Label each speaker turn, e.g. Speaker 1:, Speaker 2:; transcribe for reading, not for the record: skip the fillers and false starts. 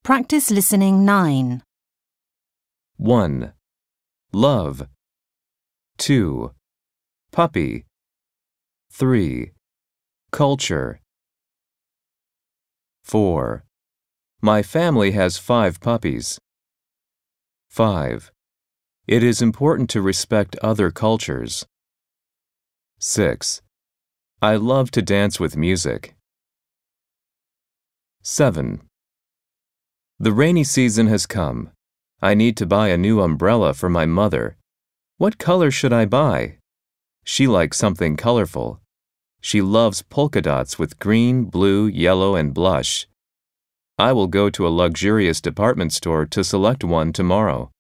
Speaker 1: Practice listening 9.
Speaker 2: 1. Love. 2. Puppy. 3. Culture. 4. My family has 5 puppies. 5. It is important to respect other cultures. 6. I love to dance with music. 7. The rainy season has come. I need to buy a new umbrella for my mother. What color should I buy? She likes something colorful. She loves polka dots with green, blue, yellow, and blush. I will go to a luxurious department store to select one tomorrow.